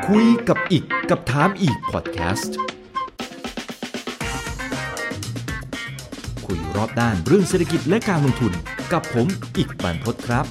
คุยกับอีกกับถามอีกพอดแคสต์คุยรอบด้านเรื่องเศรษฐกิจและการลงทุนกับผมอีกบรรพตครับ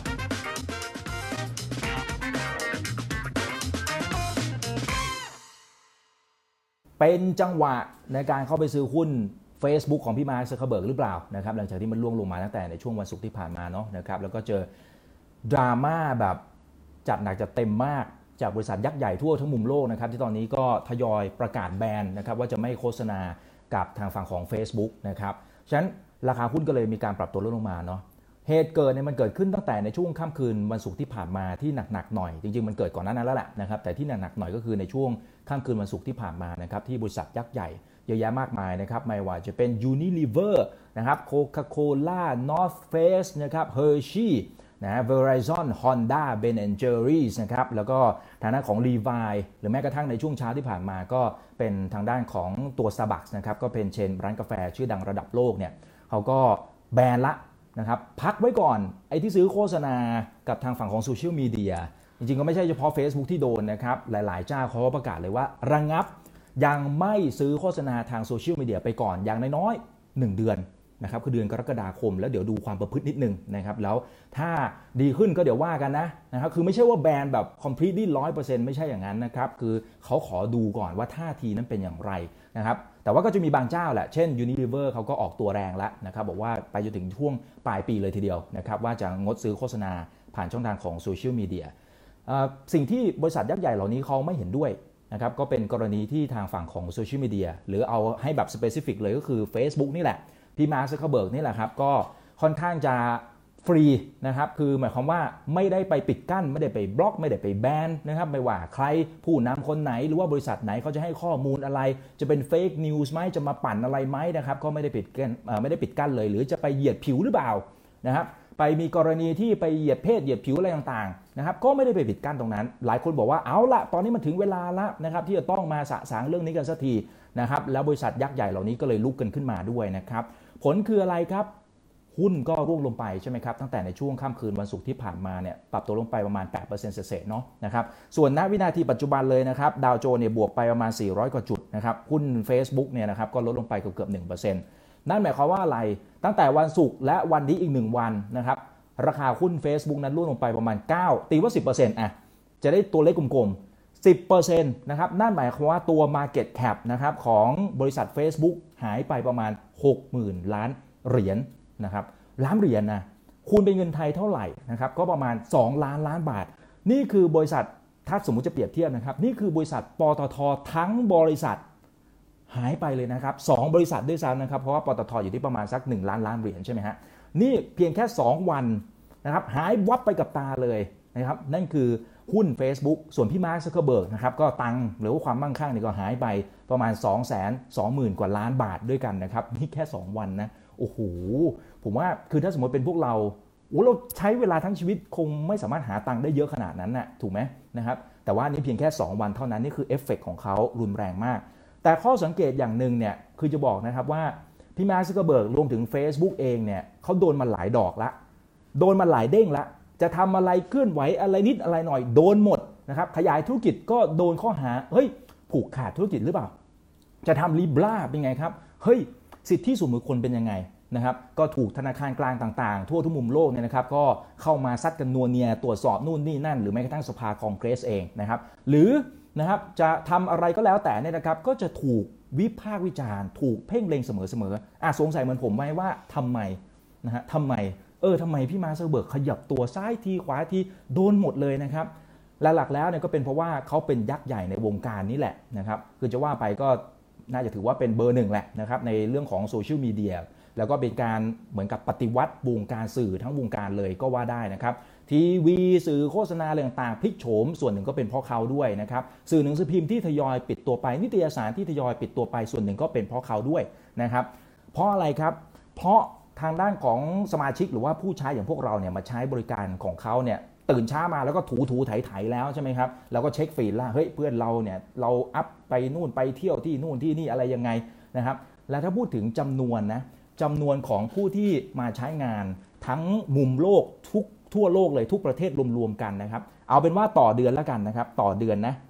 เป็นจังหวะในการเข้าไปซื้อหุ้น Facebook ของพี่มาร์ค ซักเคอร์เบิร์กหรือเปล่านะครับหลังจากที่มันล่วงลงมาตั้งแต่ในช่วงวันศุกร์ที่ผ่านมาเนาะนะครับแล้วก็เจอดราม่าแบบจัดหนักจัดเต็มมากจากบริษัทยักษ์ใหญ่ทั่วทั้งมุมโลกนะครับที่ตอนนี้ก็ทยอยประกาศแบนนะครับว่าจะไม่โฆษณากับทางฝั่งของ Facebook นะครับฉะนั้นราคาหุ้นก็เลยมีการปรับตัวลดลงมาเนาะเหตุเกิดเนี่ยมันเกิดขึ้นตั้งแต่ในช่วงค่ำคืนวันศุกร์ที่ผ่านมาที่หนักๆหน่อยจริงๆมันเกิดก่อนหน้านั้นแล้วแหละนะครับแต่ที่หนักๆหน่อยก็คือในช่วงค่ำคืนวันศุกร์ที่ผ่านมานะครับที่บริษัทยักษ์ใหญ่เยอะแยะมากมายนะครับไม่ว่าจะเป็น Unilever นะครับ Coca-Cola North Face นะครับ Hershey นะ Verizon Honda Ben & Jerry's นะครับแล้วก็ทางด้านของ Levi หรือแม้กระทั่งในช่วงเช้าที่ผ่านมาก็เป็นทางด้านของตัว Starbucks นะครับก็เป็นเชนร้านกาแฟชื่อดังระดับโลกเนี่ยเขาก็แบนละนะครับพักไว้ก่อนไอ้ที่ซื้อโฆษณากับทางฝั่งของโซเชียลมีเดียจริงๆก็ไม่ใช่เฉพาะ Facebook ที่โดนนะครับหลายๆเจ้าเขาก็ประกาศเลยว่าระงับยังไม่ซื้อโฆษณาทางโซเชียลมีเดียไปก่อนอย่างน้อยๆ1เดือนนะครับคือเดือนกรกฎาคมแล้วเดี๋ยวดูความประพฤตินิดนึงนะครับแล้วถ้าดีขึ้นก็เดี๋ยวว่ากันนะครับคือไม่ใช่ว่าแบนแบบ completely 100% ไม่ใช่อย่างนั้นนะครับคือเขาขอดูก่อนว่าท่าทีนั้นเป็นอย่างไรนะครับแต่ว่าก็จะมีบางเจ้าแหละเช่น Unilever เขาก็ออกตัวแรงแล้วนะครับบอกว่าไปจนถึงช่วงปลายปีเลยทีเดียวนะครับว่าจะงดซื้อโฆษณาผ่านช่องทางของโซเชียลมีเดียสิ่งที่บริษัทยักษ์ใหญ่เหล่านี้เขาไม่เห็นด้วยนะครับก็เป็นกรณีที่ทางฝั่งของโซเชียลมีเดียหรือเอาให้แบบ specific เลยก็คือ Facebook นี่แหละพี่มาร์ค ซักเคอร์เบิร์กนี่แหละครับก็ค่อนข้างจะฟรีนะครับคือหมายความว่าไม่ได้ไปปิดกั้นไม่ได้ไปบล็อกไม่ได้ไปแบนนะครับไม่ว่าใครผู้นำคนไหนหรือว่าบริษัทไหนเขาจะให้ข้อมูลอะไรจะเป็นเฟกนิวส์ไหมจะมาปั่นอะไรไหมนะครับก็ไม่ได้ปิดกั้นเลยหรือจะไปเหยียดผิวหรือเปล่านะครับไปมีกรณีที่ไปเหยียดเพศเหยียดผิวอะไรต่างๆนะครับก็ไม่ได้ไปปิดกั้นตรงนั้นหลายคนบอกว่าเอาละตอนนี้มันถึงเวลาละนะครับที่จะต้องมาสะสางเรื่องนี้กันสักทีนะครับแล้วบริษัทยักษ์ใหญ่เหล่านี้ก็เลยลุกกันขึ้นมาด้วยนะครับผลคืออะไรครับหุ้นก็ร่วงลงไปใช่ไหมครับตั้งแต่ในช่วงค่ำคืนวันศุกร์ที่ผ่านมาเนี่ยปรับตัวลงไปประมาณ 8% เศษๆเนาะนะครับส่วนณวินาทีปัจจุบันเลยนะครับดาวโจนส์เนี่ยบวกไปประมาณ400กว่าจุดนะครับหุ้น Facebook เนี่ยนะครับก็ลดลงไปเกือบ 1% นั่นหมายความว่าอะไรตั้งแต่วันศุกร์และวันนี้อีก1วันนะครับราคาหุ้น Facebook นั้นร่วงลงไปประมาณ9ตีว่า 10% จะได้ตัวเลขกลมๆ10% นะครับนั่นหมายความว่าตัว Market Cap นะครับของบริษัท Facebook หายไปประมาณ 60,000 ล้านเหรียญนะครับล้านเหรียญนะคูณเป็นเงินไทยเท่าไหร่นะครับก็ประมาณ2ล้านล้านบาทนี่คือบริษัทถ้าสมมุติจะเปรียบเทียบนะครับนี่คือบริษัทปตท.ทั้งบริษัทหายไปเลยนะครับ2บริษัทด้วยซ้ำนะครับเพราะว่าปตท.อยู่ที่ประมาณสัก1ล้านล้านเหรียญใช่ไหมฮะนี่เพียงแค่2วันนะครับหายวับไปกับตาเลยนะครับนั่นคือหุ้น Facebook ส่วนพี่มาร์ค ซักเคอร์เบิร์กนะครับก็ตังค์หรือว่าความมั่งคั่งนี่ก็หายไปประมาณ 220,000 กว่าล้านบาทด้วยกันนะครับนี่แค่2วันนะโอ้โหผมว่าคือถ้าสมมติเป็นพวกเราเราใช้เวลาทั้งชีวิตคงไม่สามารถหาตังค์ได้เยอะขนาดนั้นนะถูกไหมนะครับแต่ว่านี่เพียงแค่2วันเท่านั้นนี่คือเอฟเฟกต์ของเขารุนแรงมากแต่ข้อสังเกตอย่างหนึ่งเนี่ยคือจะบอกนะครับว่าพี่มาร์ค ซักเคอร์เบิร์กรวมถึง Facebook เองเนี่ยเขาโดนมาหลายดอกละโดนมาหลายเด้งละจะทำอะไรเคลื่อนไหวอะไรนิดอะไรหน่อยโดนหมดนะครับขยายธุรกิจก็โดนข้อหาเฮ้ยผูกขาดธุรกิจหรือเปล่าจะทำลิบลาเป็นไงครับเฮ้ยสิทธิส่วนบุคคลเป็นยังไงนะครับก็ถูกธนาคารกลางต่างๆทั่วทุกมุมโลกเนี่ยนะครับก็เข้ามาซัดกันนัวเนียตรวจสอบนู่นนี่นั่นหรือแม้กระทั่งสภาคองเกรสเองนะครับหรือนะครับจะทำอะไรก็แล้วแต่เนี่ยนะครับก็จะถูกวิพากษ์วิจารณ์ถูกเพ่งเล็งเสมอๆสงสัยเหมือนผมไหมว่าทำไมนะฮะทำไมพี่มาร์ค ซักเคอร์เบิร์กขยับตัวซ้ายทีขวาทีโดนหมดเลยนะครับหลักๆแล้วเนี่ยก็เป็นเพราะว่าเขาเป็นยักษ์ใหญ่ในวงการนี้แหละนะครับคือจะว่าไปก็น่าจะถือว่าเป็นเบอร์หนึ่งแหละนะครับในเรื่องของโซเชียลมีเดียแล้วก็เป็นการเหมือนกับปฏิวัติวงการสื่อทั้งวงการเลยก็ว่าได้นะครับทีวีสื่อโฆษณาอะไรต่างๆพลิกโฉมส่วนหนึ่งก็เป็นเพราะเขาด้วยนะครับสื่อหนังสือพิมพ์ที่ทยอยปิดตัวไปนิตยสารที่ทยอยปิดตัวไปส่วนหนึ่งก็เป็นเพราะเขาด้วยนะครับเพราะอะไรครับเพราะทางด้านของสมาชิกหรือว่าผู้ใช้อย่างพวกเราเนี่ยมาใช้บริการของเขาเนี่ยตื่นเช้ามาแล้วก็ถูไถแล้วใช่ไหมครับแล้วก็เช็คฟีดแล้วเฮ้ยเพื่อนเราเนี่ยเราอัพไปนู่นไปเที่ยวที่นู่นที่นี่อะไรยังไงนะครับแล้วถ้าพูดถึงจำนวนของผู้ที่มาใช้งานทั้งมุมโลกทั่วโลกเลยทุกประเทศรวมๆกันนะครับเอาเป็นว่าต่อเดือนแล้วกันนะครับต่อเดือนนะ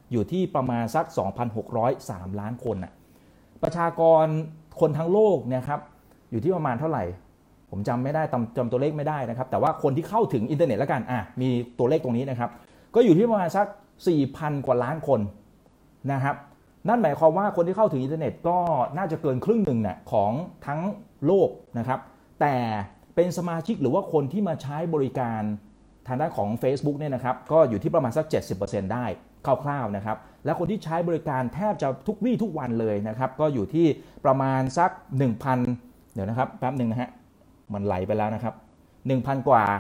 อยู่ที่ประมาณสัก 2,603 ล้านคนน่ะประชากรคนทั้งโลกเนี่ยครับอยู่ที่ประมาณเท่าไหร่ผมจำไม่ได้จำตัวเลขไม่ได้นะครับแต่ว่าคนที่เข้าถึงอินเทอร์เน็ตแล้วกันมีตัวเลขตรงนี้นะครับก็อยู่ที่ประมาณสัก 4,000 กว่าล้านคนนะครับนั่นหมายความว่าคนที่เข้าถึงอินเทอร์เน็ตก็น่าจะเกินครึ่งหนึ่งน่ะของทั้งโลกนะครับแต่เป็นสมาชิกหรือว่าคนที่มาใช้บริการทางด้านของ Facebook เนี่ยนะครับก็อยู่ที่ประมาณสัก 70% ได้คร่าวๆนะครับและคนที่ใช้บริการแทบจะทุกวี่ทุกวันเลยนะครับก็อยู่ที่ประมาณสัก 1,000 เดี๋ยวนะครับแป๊บนึงนะฮะมันไหลไปแล้วนะครับ 1,000 กว่า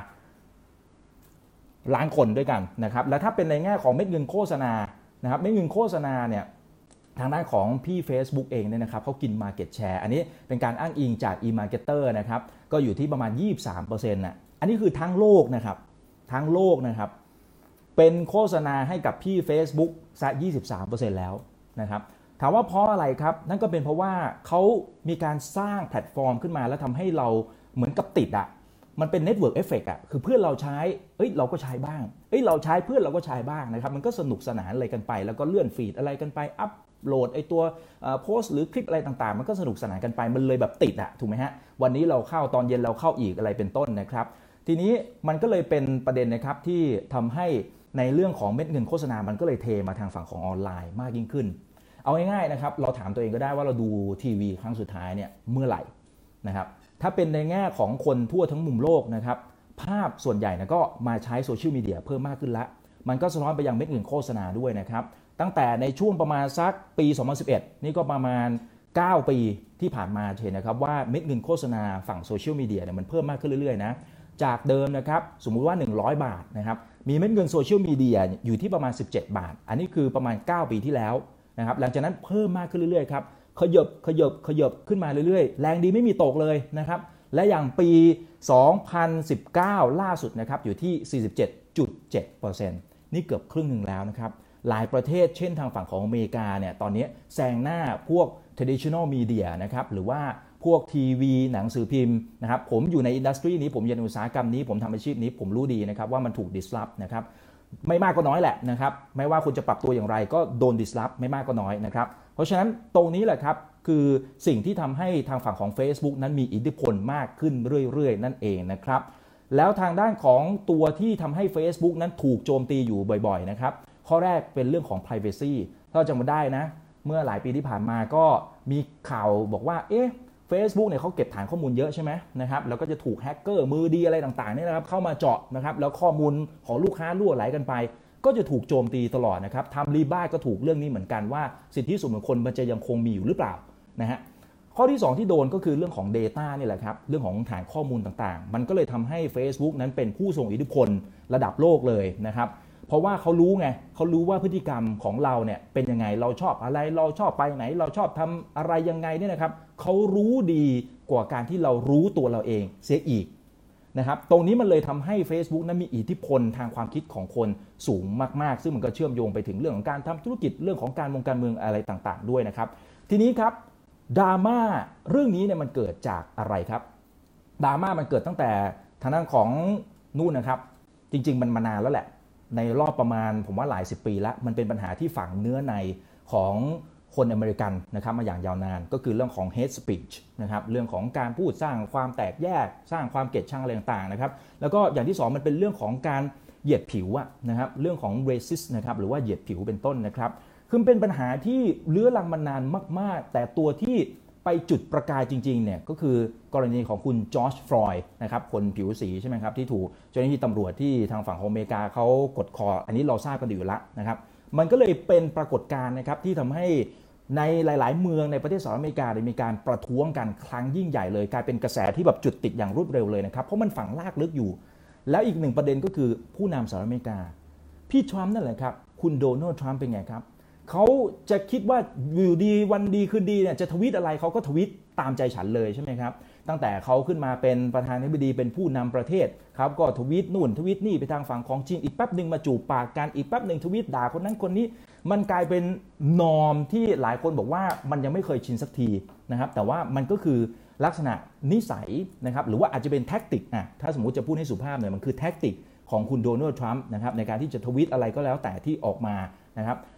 ล้านคนด้วยกันนะครับและถ้าเป็นในแง่ของเม็ดเงินโฆษณานะครับเม็ดเงินโฆษณาเนี่ยทางด้านของพี่ Facebook เองเนี่ยนะครับเขากิน Market Share อันนี้เป็นการอ้างอิงจาก eMarketer นะครับก็อยู่ที่ประมาณ 23% นะอันนี้คือทั้งโลกนะครับทั้งโลกนะครับเป็นโฆษณาให้กับพี่ Facebook ซะ 23% แล้วนะครับถามว่าเพราะอะไรครับนั่นก็เป็นเพราะว่าเขามีการสร้างแพลตฟอร์มขึ้นมาแล้วทำให้เราเหมือนกับติดมันเป็น Network Effect คือเพื่อนเราใช้เราก็ใช้บ้างเราใช้เพื่อนเราก็ใช้บ้างนะครับมันก็สนุกสนานอะไรกันไปแล้วก็เลื่อนฟีดอะไรกันไปอัพโหลดตัวโพสต์หรือคลิปอะไรต่างๆมันก็สนุกสนานกันไปมันเลยแบบติดถูกไหมฮะวันนี้เราเข้าตอนเย็นเราเข้าอีกอะไรเป็นต้นนะครับทีนี้มันก็เลยเป็นประเด็นนะครับที่ทำให้ในเรื่องของเม็ดเงินโฆษณามันก็เลยเทมาทางฝั่งของออนไลน์มากยิ่งขึ้นเอาง่ายๆนะครับเราถามตัวเองก็ได้ว่าเราดูทีวีครั้งสุดท้ายเนี่ยเมื่อไหร่นะครับถ้าเป็นในแง่ของคนทั่วทั้งมุมโลกนะครับภาพส่วนใหญ่นะก็มาใช้โซเชียลมีเดียเพิ่มมากขึ้นละมันก็สะท้อนไปยังเม็ดเงินโฆษณาด้วยนะครับตั้งแต่ในช่วงประมาณสักปี 2011 นี่ก็ประมาณ 9 ปีที่ผ่านมาเห็นนะครับว่าเม็ดเงินโฆษณาฝั่งโซเชียลมีเดียเนี่ยมันเพิ่มมากขึ้นเรื่อยๆนะจากเดิมนะครับสมมุติว่า100 บาทนะครับมีเม็ดเงินโซเชียลมีเดียอยู่ที่ประมาณ17 บาทอันนี้คือประมาณ9 ปีที่แล้วนะครับหลังจากนั้นเพิ่มมากขึ้นเรื่อยๆครับขยับขึ้นมาเรื่อยๆแรงดีไม่มีตกเลยนะครับและอย่างปี 2019 ล่าสุดนะครับอยู่ที่ 47.7% นี่เกือบครึ่งหนึ่งแล้วนะครับหลายประเทศเช่นทางฝั่งของอเมริกาเนี่ยตอนนี้แซงหน้าพวก traditional media นะครับหรือว่าพวกทีวีหนังสือพิมพ์นะครับผมอยู่ในอินดัสทรีนี้ผมเรียนอุตสาหกรรมนี้ผมทำอาชีพนี้ผมรู้ดีนะครับว่ามันถูก disrupt นะครับไม่มากก็น้อยแหละนะครับไม่ว่าคุณจะปรับตัวอย่างไรก็โดน disrupt ไม่มากก็น้อยนะครับเพราะฉะนั้นตรงนี้แหละครับคือสิ่งที่ทำให้ทางฝั่งของ Facebook นั้นมีอิทธิพลมากขึ้นเรื่อยๆนั่นเองนะครับแล้วทางด้านของตัวที่ทำให้ Facebook นั้นถูกโจมตีอยู่บ่อยๆนะครับข้อแรกเป็นเรื่องของ privacy ถ้าจำมาได้นะเมื่อหลายปีที่ผ่านมาก็มีข่าวบอกว่าFacebook เนี่ยเขาเก็บฐานข้อมูลเยอะใช่ไหมนะครับแล้วก็จะถูกแฮกเกอร์มือดีอะไรต่างๆเนี่ยนะครับเข้ามาเจาะนะครับแล้วข้อมูลของลูกค้ารั่วไหลกันไปก็จะถูกโจมตีตลอดนะครับทำรีบ้าก็ถูกเรื่องนี้เหมือนกันว่าสิทธิส่วนบุคคลมันจะยังคงมีอยู่หรือเปล่านะฮะข้อที่2ที่โดนก็คือเรื่องของ Data นี่แหละครับเรื่องของฐานข้อมูลต่างๆมันก็เลยทำให้ Facebook นั้นเป็นผู้ทรงอิทธิพลระดับโลกเลยนะครับเพราะว่าเขารู้ไงเขารู้ว่าพฤติกรรมของเราเนี่ยเป็นยังไงเราชอบอะไรเราชอบไปไหนเราชอบทำอะไรยังไงเนี่ยนะครับเขารู้ดีกว่าการที่เรารู้ตัวเราเองเสียอีกนะครับตรงนี้มันเลยทำให้ Facebook นั้นมีอิทธิพลทางความคิดของคนสูงมากๆซึ่งมันก็เชื่อมโยงไปถึงเรื่องของการทำธุรกิจเรื่องของการเมืองอะไรต่างๆด้วยนะครับทีนี้ครับดราม่าเรื่องนี้เนี่ยมันเกิดจากอะไรครับดราม่ามันเกิดตั้งแต่ทางด้านของนู่นนะครับจริงๆมันมานานแล้วแหละในรอบประมาณผมว่าหลาย10 ปีแล้วมันเป็นปัญหาที่ฝังเนื้อในของคนอเมริกันนะครับมาอย่างยาวนานก็คือเรื่องของ hate speech นะครับเรื่องของการพูดสร้างความแตกแยกสร้างความเกลียดชังอะไรต่างๆนะครับแล้วก็อย่างที่2มันเป็นเรื่องของการเหยียดผิวนะครับเรื่องของ racist นะครับหรือว่าเหยียดผิวเป็นต้นนะครับคือเป็นปัญหาที่เลื้อรังมานานมากๆแต่ตัวที่ไปจุดประกายจริงๆเนี่ยก็คือกรณีของคุณจอร์จฟลอยด์นะครับคนผิวสีใช่ไหมครับที่ถูกเจ้าหน้าที่ตำรวจที่ทางฝั่งของอเมริกาเขากดคออันนี้เราทราบกันอยู่แล้วนะครับมันก็เลยเป็นปรากฏการณ์นะครับที่ทำให้ในหลายๆเมืองในประเทศสหรัฐอเมริกาได้มีการประท้วงกันครั้งยิ่งใหญ่เลยกลายเป็นกระแสที่แบบจุดติดอย่างรวดเร็วเลยนะครับเพราะมันฝังลากลึกอยู่แล้วอีกหนึ่งประเด็นก็คือผู้นำสหรัฐอเมริกาพี่ทรัมป์นั่นแหละครับคุณโดนัลด์ทรัมป์เป็นไงครับเขาจะคิดว่าอยู่ดีวันดีคืนดีเนี่ยจะทวีตอะไรเขาก็ทวีตตามใจฉันเลยใช่ไหมครับตั้งแต่เขาขึ้นมาเป็นประธานาธิบดีเป็นผู้นำประเทศครับก็ทวีตนู่นทวีตนี่ไปทางฝั่งของจีนอีกแป๊บนึงมาจูบปากกันอีกแป๊บนึงทวีตด่าคนนั้นคนนี้มันกลายเป็นนอร์มที่หลายคนบอกว่ามันยังไม่เคยชินสักทีนะครับแต่ว่ามันก็คือลักษณะนิสัยนะครับหรือว่าอาจจะเป็นแท็กติกถ้าสมมุติจะพูดให้สุภาพหน่อยมันคือแท็กติกของคุณโดนัลด์ทรัมป์นะครับในการที่จะทวีตอะไรก็แล้วแต่ที่ออกมานะครับ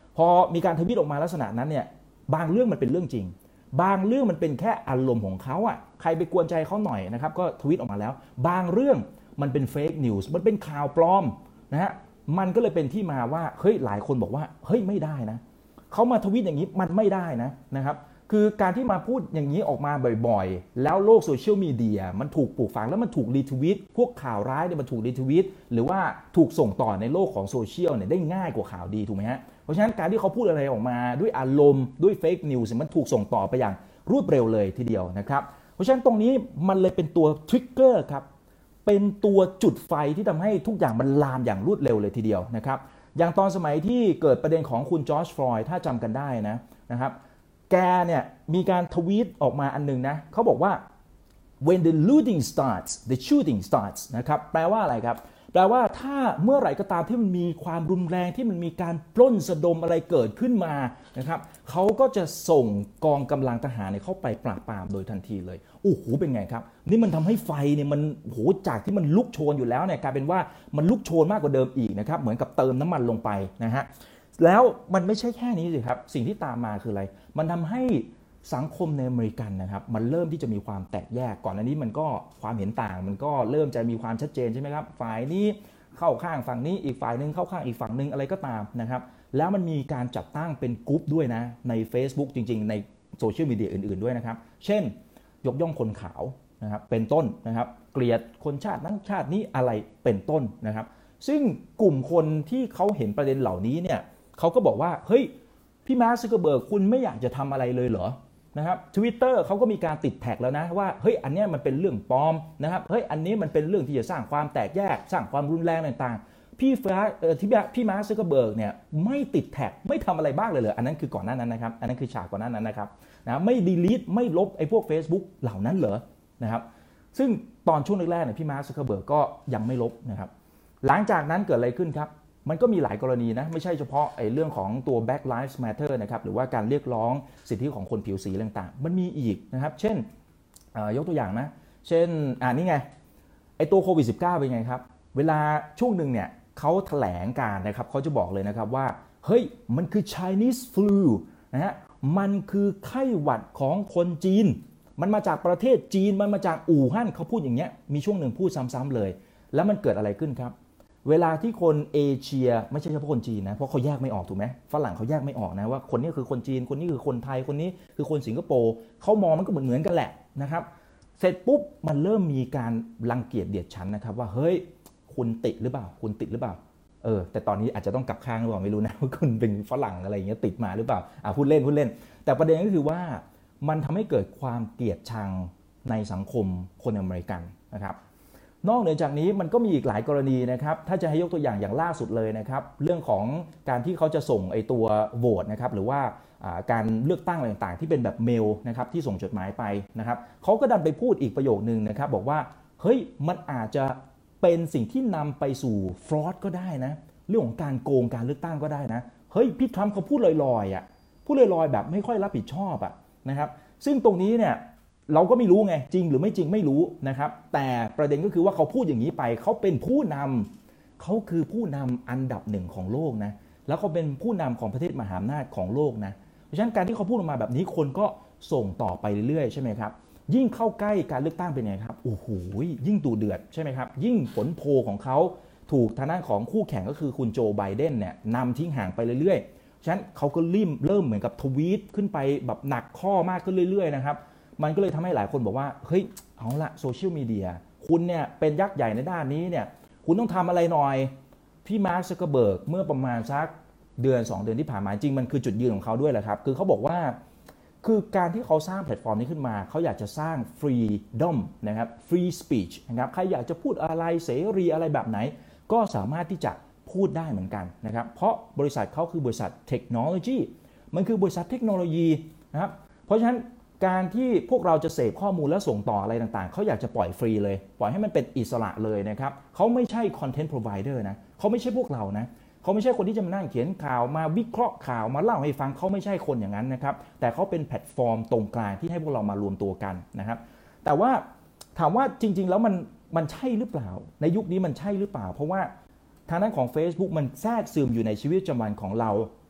พอมีการทวีตออกมาลักษณะนั้นเนี่ยบางเรื่องมันเป็นเรื่องจริงบางเรื่องมันเป็นแค่อารมณ์ของเขาอ่ะใครไปกวนใจเขาหน่อยนะครับก็ทวีตออกมาแล้วบางเรื่องมันเป็นเฟกนิวส์มันเป็นข่าวปลอมนะฮะมันก็เลยเป็นที่มาว่าเฮ้ยหลายคนบอกว่าเฮ้ยไม่ได้นะเขามาทวีตอย่างนี้มันไม่ได้นะครับคือการที่มาพูดอย่างนี้ออกมาบ่อยๆแล้วโลกโซเชียลมีเดียมันถูกปลูกฝังแล้วมันถูกรีทวีตพวกข่าวร้ายเนี่ยมันถูกรีทวีตหรือว่าถูกส่งต่อในโลกของโซเชียลเนี่ยได้ง่ายกว่าข่าวดีถูกไหมฮะเพราะฉะนั้นการที่เขาพูดอะไรออกมาด้วยอารมณ์ด้วยเฟกนิวส์มันถูกส่งต่อไปอย่างรวดเร็วเลยทีเดียวนะครับเพราะฉะนั้นตรงนี้มันเลยเป็นตัวทริกเกอร์ครับเป็นตัวจุดไฟที่ทำให้ทุกอย่างมันลามอย่างรวดเร็วเลยทีเดียวนะครับอย่างตอนสมัยที่เกิดประเด็นของคุณจอร์จฟลอยด์ถ้าจำกันได้นะครับแกเนี่ยมีการทวีตออกมาอันนึงนะเขาบอกว่า when the looting starts the shooting starts นะครับแปลว่าอะไรครับแปลว่าถ้าเมื่อไหร่ก็ตามที่มันมีความรุนแรงที่มันมีการปล้นสะดมอะไรเกิดขึ้นมานะครับเขาก็จะส่งกองกำลังทหารเข้าไปปราบปรามโดยทันทีเลยโอ้โหเป็นไงครับนี่มันทำให้ไฟเนี่ยมันโหจากที่มันลุกโชนอยู่แล้วเนี่ยกลายเป็นว่ามันลุกโชนมากกว่าเดิมอีกนะครับเหมือนกับเติมน้ำมันลงไปนะฮะแล้วมันไม่ใช่แค่นี้สิครับสิ่งที่ตามมาคืออะไรมันทำให้สังคมในอเมริกันนะครับมันเริ่มที่จะมีความแตกแยกก่อนอันนี้มันก็ความเห็นต่างมันก็เริ่มจะมีความชัดเจนใช่ไหมครับฝ่ายนี้เข้าข้างฝั่งนี้อีกฝ่ายนึงเข้าข้างอีกฝั่งนึงอะไรก็ตามนะครับแล้วมันมีการจัดตั้งเป็นกลุ่มด้วยนะใน Facebook จริงๆในโซเชียลมีเดียอื่นๆด้วยนะครับเช่นยกย่องคนขาวนะครับเป็นต้นนะครับเกลียดคนชาตินั้นชาตินี้อะไรเป็นต้นนะครับซึ่งกลุ่มคนที่เขาเห็นประเด็นเหล่านี้เนี่ยเขาก็บอกว่าเฮ้ยพี่มาร์ค ซักเคอร์เบิร์กคุณไม่อยากจะทำอะไรเลยเหรอนะครับ Twitter เขาก็มีการติดแท็กแล้วนะว่าเฮ้ยอันนี้มันเป็นเรื่องปลอมนะครับเฮ้ยอันนี้มันเป็นเรื่องที่จะสร้างความแตกแยกสร้างความรุนแรงต่างๆพี่มาร์ค ซักเคอร์เบิร์กเนี่ยไม่ติดแท็กไม่ทำอะไรบ้างเลยเหรออันนั้นคือก่อนหน้านั้นนะครับอันนั้นคือฉากก่อนหน้านั้นนะครับนะไม่ดีลีทไม่ลบไอ้พวก Facebook เหล่านั้นเหรอนะครับซึ่งตอนช่วงแรกๆเนี่ยพี่มาร์ค ซักเคอร์เบิร์กก็ยังไม่ลบนะครับหลังจากนั้นเกิดอะไรขึ้นครับมันก็มีหลายกรณีนะไม่ใช่เฉพาะเรื่องของตัว Black Lives Matter นะครับหรือว่าการเรียกร้องสิทธิของคนผิวสีต่างๆมันมีอีกนะครับเช่นยกตัวอย่างนะเช่นนี่ไงไอตัวโควิด -19 เป็นไงครับเวลาช่วงหนึ่งเนี่ยเขาแถลงการนะครับเขาจะบอกเลยนะครับว่าเฮ้ยมันคือ Chinese flu นะฮะมันคือไข้หวัดของคนจีนมันมาจากประเทศจีนมันมาจากอู่ฮั่นเขาพูดอย่างเงี้ยมีช่วงหนึ่งพูดซ้ำๆเลยแล้วมันเกิดอะไรขึ้นครับเวลาที่คนเอเชียไม่ใช่เฉพาะคนจีนนะเพราะเขาแยกไม่ออกถูกไหมฝรั่งเขาแยกไม่ออกนะว่าคนนี้คือคนจีนคนนี้คือคนไทยคนนี้คือคนสิงคโปร์เขามองมันก็เหมือนกันแหละนะครับเสร็จปุ๊บมันเริ่มมีการรังเกียจเดียดฉันนะครับว่าเฮ้ยคุณติดหรือเปล่าคุณติดหรือเปล่าแต่ตอนนี้อาจจะต้องกลับข้างหรือเปล่าไม่รู้นะว่าคุณเป็นฝรั่งอะไรอย่างเงี้ยติดมาหรือเปล่าพูดเล่นแต่ประเด็นก็คือว่ามันทำให้เกิดความเกลียดชังในสังคมคนอเมริกันนะครับนอกเหนือจากนี้มันก็มีอีกหลายกรณีนะครับถ้าจะให้ยกตัวอย่างล่าสุดเลยนะครับเรื่องของการที่เขาจะส่งไอตัวโหวตนะครับหรือว่าการเลือกตั้งอะไรต่างๆที่เป็นแบบเมลนะครับที่ส่งจดหมายไปนะครับเขาก็ดันไปพูดอีกประโยคนึงนะครับบอกว่าเฮ้ยมันอาจจะเป็นสิ่งที่นำไปสู่ฟรอดก็ได้นะเรื่องของการโกงการเลือกตั้งก็ได้นะเฮ้ยพี่ทรัมป์เขาพูดลอยๆพูดลอยๆแบบไม่ค่อยรับผิดชอบนะครับซึ่งตรงนี้เนี่ยเราก็ไม่รู้ไงจริงหรือไม่จริงไม่รู้นะครับแต่ประเด็นก็คือว่าเขาพูดอย่างนี้ไปเขาเป็นผู้นำเขาคือผู้นำอันดับหนึ่งของโลกนะแล้วเขาเป็นผู้นำของประเทศมหาอำนาจของโลกนะเพราะฉะนั้นการที่เขาพูดออกมาแบบนี้คนก็ส่งต่อไปเรื่อยๆใช่ไหมครับยิ่งเข้าใกล้การเลือกตั้งเป็นไงครับโอ้โหยิ่งดูเดือดใช่ไหมครับยิ่งผลโพลของเขาถูกทางด้านของคู่แข่งก็คือคุณโจไบเดนเนี่ยนำทิ้งห่างไปเรื่อยๆฉะนั้นเขาก็เริ่มเหมือนกับทวีตขึ้นไปแบบหนักข้อมากขึ้นเรื่อยๆนะครับมันก็เลยทำให้หลายคนบอกว่าเฮ้ยเอาละโซเชียลมีเดียคุณเนี่ยเป็นยักษ์ใหญ่ในด้านนี้เนี่ยคุณต้องทำอะไรหน่อยพี่มาร์ค ซักเคอร์เบิร์กเมื่อประมาณสักเดือน2 เดือนที่ผ่านมาจริงมันคือจุดยืนของเขาด้วยแหละครับคือเขาบอกว่าคือการที่เขาสร้างแพลตฟอร์มนี้ขึ้นมาเขาอยากจะสร้าง freedom นะครับ free speech นะครับใครอยากจะพูดอะไรเสรีอะไรแบบไหนก็สามารถที่จะพูดได้เหมือนกันนะครับเพราะบริษัทเขาคือบริษัทเทคโนโลยีมันคือบริษัทเทคโนโลยีนะครับเพราะฉะนั้นการที่พวกเราจะเสพข้อมูลและส่งต่ออะไรต่างๆเขาอยากจะปล่อยฟรีเลยปล่อยให้มันเป็นอิสระเลยนะครับเขาไม่ใช่คอนเทนต์พรอไวเดอร์นะเขาไม่ใช่พวกเรานะเขาไม่ใช่คนที่จะมานั่งเขียนข่าวมาวิเคราะห์ข่าวมาเล่าให้ฟังเขาไม่ใช่คนอย่างนั้นนะครับแต่เขาเป็นแพลตฟอร์มตรงกลางที่ให้พวกเรามารวมตัวกันนะครับแต่ว่าถามว่าจริงๆแล้วมันใช่หรือเปล่าในยุคนี้มันใช่หรือเปล่าเพราะว่าทางด้านของ Facebook มันแทรกซึมอยู่ในชีวิตประจำวันของเรา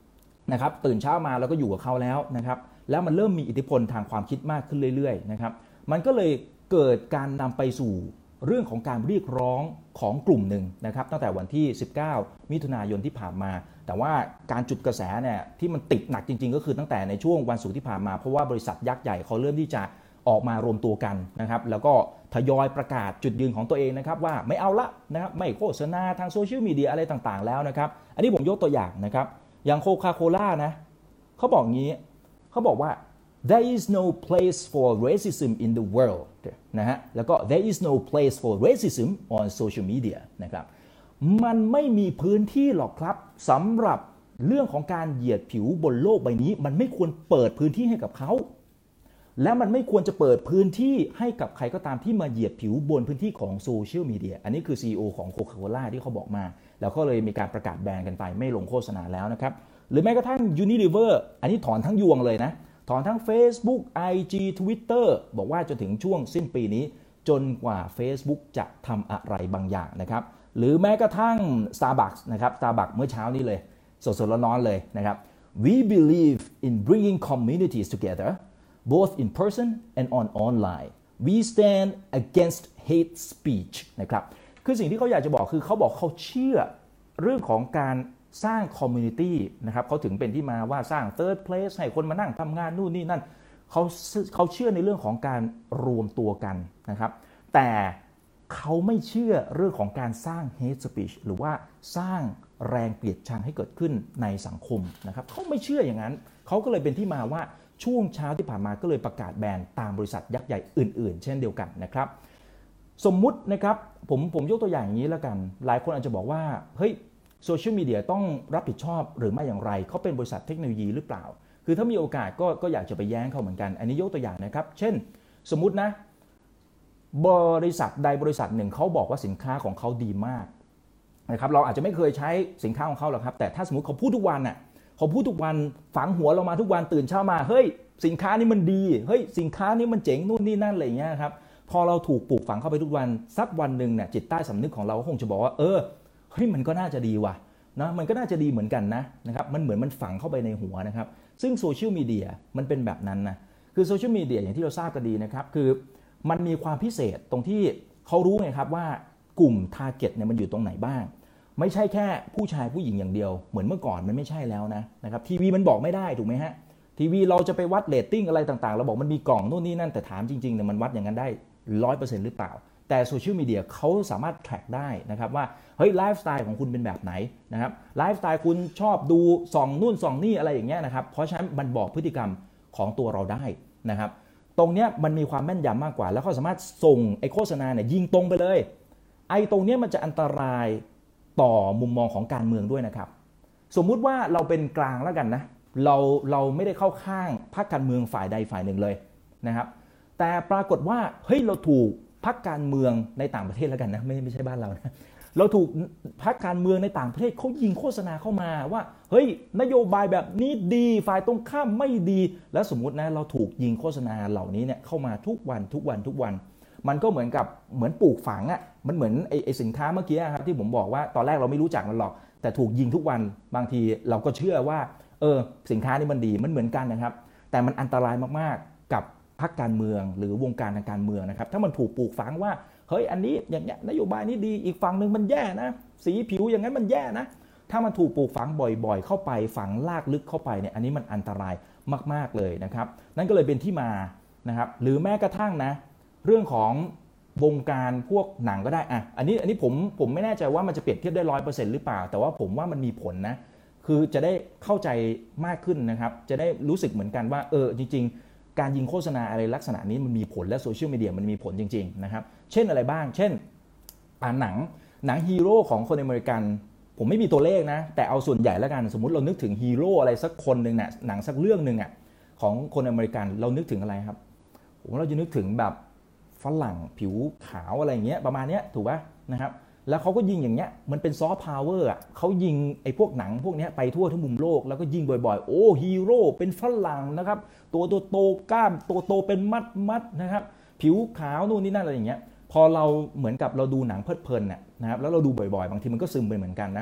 นะครับตื่นเช้ามาแล้วก็อยู่กับเขาแล้วนะครับแล้วมันเริ่มมีอิทธิพลทางความคิดมากขึ้นเรื่อยๆนะครับมันก็เลยเกิดการนำไปสู่เรื่องของการเรียกร้องของกลุ่มหนึ่งนะครับตั้งแต่วันที่19มิถุนายนที่ผ่านมาแต่ว่าการจุดกระแสเนี่ยที่มันติดหนักจริงๆก็คือตั้งแต่ในช่วงวันศุกร์ที่ผ่านมาเพราะว่าบริษัทยักษ์ใหญ่เขาเริ่มที่จะออกมารวมตัวกันนะครับแล้วก็ทยอยประกาศจุดยืนของตัวเองนะครับว่าไม่เอาละนะครับไม่โฆษณาทางโซเชียลมีเดียอะไรต่างๆแล้วนะครับอันนี้ผมยกตัวอย่างนะครับอย่างโคคาโคล่านะเขาบอกงี้เขาบอกว่า there is no place for racism in the world นะฮะแล้วก็ there is no place for racism on social media นะครับมันไม่มีพื้นที่หรอกครับสำหรับเรื่องของการเหยียดผิวบนโลกใบนี้มันไม่ควรเปิดพื้นที่ให้กับเขาและมันไม่ควรจะเปิดพื้นที่ให้กับใครก็ตามที่มาเหยียดผิวบนพื้นที่ของโซเชียลมีเดียอันนี้คือ CEO ของ Coca-Cola ที่เขาบอกมาแล้วก็เลยมีการประกาศแบนกันไปไม่ลงโฆษณาแล้วนะครับหรือแม้กระทั่ง Unilever อันนี้ถอนทั้งยวงเลยนะถอนทั้ง Facebook IG Twitter บอกว่าจนถึงช่วงสิ้นปีนี้จนกว่า Facebook จะทำอะไรบางอย่างนะครับหรือแม้กระทั่ง Starbucks นะครับ Starbucks เมื่อเช้านี้เลยสดๆร้อนๆเลยนะครับ We believe in bringing communities together both in person and on online we stand against hate speech นะครับคือสิ่งที่เขาอยากจะบอกคือเขาบอกเขาเชื่อเรื่องของการสร้าง community นะครับเขาถึงเป็นที่มาว่าสร้าง third place ให้คนมานั่งทำงานนู่นนี่นั่นเขาเชื่อในเรื่องของการรวมตัวกันนะครับแต่เขาไม่เชื่อเรื่องของการสร้าง hate speech หรือว่าสร้างแรงเกลียดชังให้เกิดขึ้นในสังคมนะครับเขาไม่เชื่ออย่างนั้นเขาก็เลยเป็นที่มาว่าช่วงเช้าที่ผ่านมาก็เลยประกาศแบนตามบริษัทยักษ์ใหญ่อื่นๆเช่นเดียวกันนะครับสมมุตินะครับผมยกตัวอย่างอย่างนี้แล้วกันหลายคนอาจจะบอกว่าเฮ้ยโซเชียลมีเดียต้องรับผิดชอบหรือไม่อย่างไรเขาเป็นบริษัทเทคโนโลยีหรือเปล่าคือถ้ามีโอกาสก็อยากจะไปแย้งเขาเหมือนกันอันนี้ยกตัวอย่างนะครับเช่นสมมุตินะบริษัทใดบริษัทหนึ่งเขาบอกว่าสินค้าของเขาดีมากนะครับเราอาจจะไม่เคยใช้สินค้าของเขาหรอกครับแต่ถ้าสมมติเขาพูดทุกวันน่ะเขาพูดทุกวันฝังหัวเรามาทุกวันตื่นเช้ามาเฮ้ยสินค้านี้มันดีเฮ้ยสินค้านี้มันเจ๋งนู่นนี่นั่นอะไรอย่างเงี้ยครับพอเราถูกปลูกฝังเข้าไปทุกวันสักวันหนึ่งเนี่ยจิตใต้สำนึกของเราคงจะบอกว่าเฮ้ยมันก็น่าจะดีว่ะนะมันก็น่าจะดีเหมือนกันนะครับมันเหมือนมันฝังเข้าไปในหัวนะครับซึ่งโซเชียลมีเดียมันเป็นแบบนั้นนะคือโซเชียลมีเดียอย่างที่เราทราบกันดีนะครับคือมันมีความพิเศษตรงที่เขารู้ไงครับว่ากลุ่มทาร์เก็ตเนี่ยมันอยู่ตรงไหนบ้างไม่ใช่แค่ผู้ชายผู้หญิงอย่างเดียวเหมือนเมื่อก่อนมันไม่ใช่แล้วนะครับทีวีมันบอกไม่ได้ถูกไหมฮะทีวีเราจะไปวัดเรตติ้งอะไรต่างๆเราบอกมันมีกล่องนู่นนี่นั่นแต่ถามจริงๆเนี่ยมันวัดอย่างนั้นได้ 100% หรือเปล่าแต่โซเชียลมีเดียเขาสามารถ track ได้นะครับว่าเฮ้ยไลฟ์สไตล์ของคุณเป็นแบบไหนนะครับไลฟ์สไตล์คุณชอบดูส่องนู่นส่องนี่อะไรอย่างเงี้ยนะครับเพราะฉะนั้นมันบอกพฤติกรรมของตัวเราได้นะครับตรงเนี้ยมันมีความแม่นยำมากกว่าแล้วเขาสามารถส่งไอ้โฆษณาเนี่ยยิงตรงไปเลยไอ้ตรงเนี้ยมันจะอันตรายต่อมุมมองของการเมืองด้วยนะครับสมมุติว่าเราเป็นกลางแล้วกันนะเราไม่ได้เข้าข้างพรรคการเมืองฝ่ายใดฝ่ายหนึ่งเลยนะครับแต่ปรากฏว่าเฮ้ยเราถูกพรรคการเมืองในต่างประเทศแล้วกันนะไม่ใช่บ้านเรานะเราถูกพรรคการเมืองในต่างประเทศเขายิงโฆษณาเข้ามาว่าเฮ้ยนโยบายแบบนี้ดีฝ่ายตรงข้ามไม่ดีแล้วสมมุตินะเราถูกยิงโฆษณาเหล่านี้เนี่ยเข้ามาทุกวันมันก็เหมือนปลูกฝังอ่ะมันเหมือนไอ้สินค้าเมื่อกี้ครับที่ผมบอกว่าตอนแรกเราไม่รู้จักมันหรอกแต่ถูกยิงทุกวันบางทีเราก็เชื่อว่าสินค้านี้มันดีมันเหมือนกันนะครับแต่มันอันตรายมากๆกับพรรคการเมืองหรือวงการทางการเมืองนะครับถ้ามันถูกปลูกฝังว่าเฮ้ยอันนี้อย่างเงี้ยนโยบายนี้ดีอีกฝั่งนึงมันแย่นะสีผิวอย่างนั้นมันแย่นะถ้ามันถูกปลูกฝังบ่อยๆเข้าไปฝังลากลึกเข้าไปเนี่ยอันนี้มันอันตรายมากๆเลยนะครับนั่นก็เลยเป็นที่มานะครับหรือแม้กระทั่งนะเรื่องของวงการพวกหนังก็ได้อันนี้ผมไม่แน่ใจว่ามันจะเปรียบเทียบได้ 100% หรือเปล่าแต่ว่าผมว่ามันมีผลนะคือจะได้เข้าใจมากขึ้นนะครับจะได้รู้สึกเหมือนกันว่าจริงๆการยิงโฆษณาอะไรลักษณะนี้มันมีผลและโซเชียลมีเดียมันมีผลจริงๆนะครับเช่นอะไรบ้างเช่นหนังฮีโร่ของคนอเมริกันผมไม่มีตัวเลขนะแต่เอาส่วนใหญ่แล้วกันสมมุติเรานึกถึงฮีโร่อะไรสักคนนึงนะหนังสักเรื่องนึงของคนอเมริกันเรานึกถึงอะไรครับเราจะนึกถึงแบบฝรั่งผิวขาวอะไรอย่างเงี้ยประมาณเนี้ยถูกป่ะนะครับแล้วเขาก็ยิงอย่างเงี้ยมันเป็นซอฟต์พาวเวอร์เขายิงไอ้พวกหนังพวกนี้ไปทั่วทุกมุมโลกแล้วก็ยิงบ่อยๆโอ้ฮีโร่เป็นฝรั่งนะครับตัวโตกล้ามตัวโตเป็นมัดนะครับผิวขาวนู่นนี่นั่นอะไรอย่างเงี้ยพอเราเหมือนกับเราดูหนังเพลิดเพลินนะครับแล้วเราดูบ่อยๆบางทีมันก็ซึมไปเหมือนกันนะว่า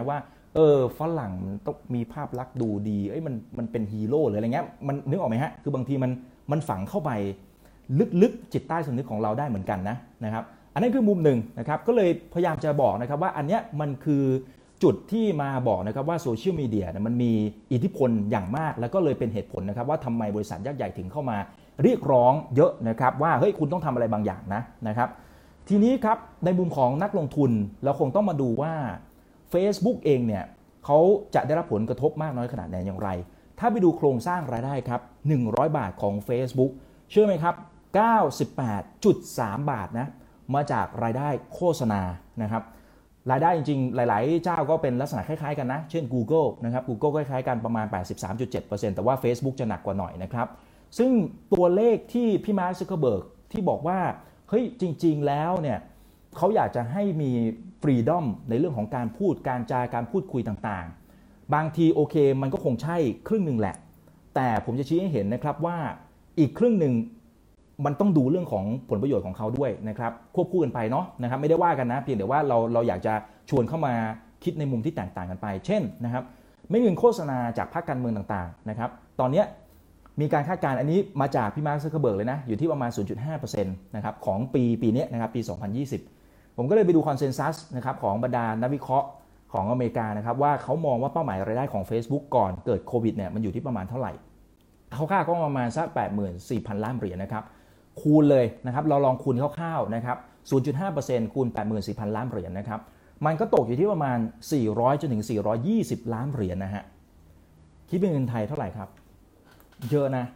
ฝรั่งต้องมีภาพลักษณ์ดูดีมันเป็นฮีโร่หรืออะไรเงี้ยมันนึกออกไหมฮะคือบางทีมันฝังเข้าไปลึกๆจิตใต้สำนึกของเราได้เหมือนกันนะครับอันนั้นคือมุมหนึ่งนะครับก็เลยพยายามจะบอกนะครับว่าอันเนี้ยมันคือจุดที่มาบอกนะครับว่าโซเชียลมีเดียมันมีอิทธิพลอย่างมากแล้วก็เลยเป็นเหตุผลนะครับว่าทำไมบริษัทยักษ์ใหญ่ถึงเข้ามาเรียกร้องเยอะนะครับว่าเฮ้ยคุณต้องทำอะไรบางอย่างนะครับทีนี้ครับในมุมของนักลงทุนเราคงต้องมาดูว่า Facebook เองเนี่ยเขาจะได้รับผลกระทบมากน้อยขนาดไหนอย่างไรถ้าไปดูโครงสร้างรายได้ครับ100 บาทของ Facebook เชื่อไหมครับ 98.3 บาทนะมาจากรายได้โฆษณานะครับรายได้จริงๆหลายๆเจ้าก็เป็นลักษณะคล้ายๆกันนะเช่น Google นะครับ Google คล้ายๆกันประมาณ 83.7% แต่ว่า Facebook จะหนักกว่าหน่อยนะครับซึ่งตัวเลขที่พี่มาร์ค ซักเคอร์เบิร์กที่บอกว่าเฮ้ยจริงๆแล้วเนี่ยเขาอยากจะให้มีฟรีดอมในเรื่องของการพูดการจาการพูดคุยต่างๆบางทีโอเคมันก็คงใช่ครึ่งหนึ่งแหละแต่ผมจะชี้ให้เห็นนะครับว่าอีกครึ่งหนึ่งมันต้องดูเรื่องของผลประโยชน์ของเขาด้วยนะครับควบคู่กันไปเนาะนะครับไม่ได้ว่ากันนะเพียงแต่ว่าเราอยากจะชวนเข้ามาคิดในมุมที่แตกต่างกันไปเช่นนะครับไม่เงินโฆษณาจากพรรคการเมืองต่างๆนะครับตอนนี้มีการคาดการณ์อันนี้มาจากพี่มาร์ค ซักเคอร์เบิร์กเลยนะอยู่ที่ประมาณ 0.5% นะครับของปีนี้นะครับปี 2020 ผมก็เลยไปดูคอนเซนแซสนะครับของบรรดานักวิเคราะห์ของอเมริกานะครับว่าเขามองว่าเป้าหมายรายได้ของ Facebook ก่อนเกิดโควิดเนี่ยมันอยู่ที่ประมาณเท่าไหร่เขาคาดก็ประมาณสัก 84,000 ล้านเหรียญนะครับคูณเลยนะครับเราลองคูณคร่าวๆนะครับ 0.5% คูณ 84,000 ล้านเหรียญนะครับมันก็ตกอยู่ที่ประมาณ400จนถึง420 ล้านเหรียญนะฮะคิดเป็นเงินไทยเท่าไหร่ครับเยอะนะ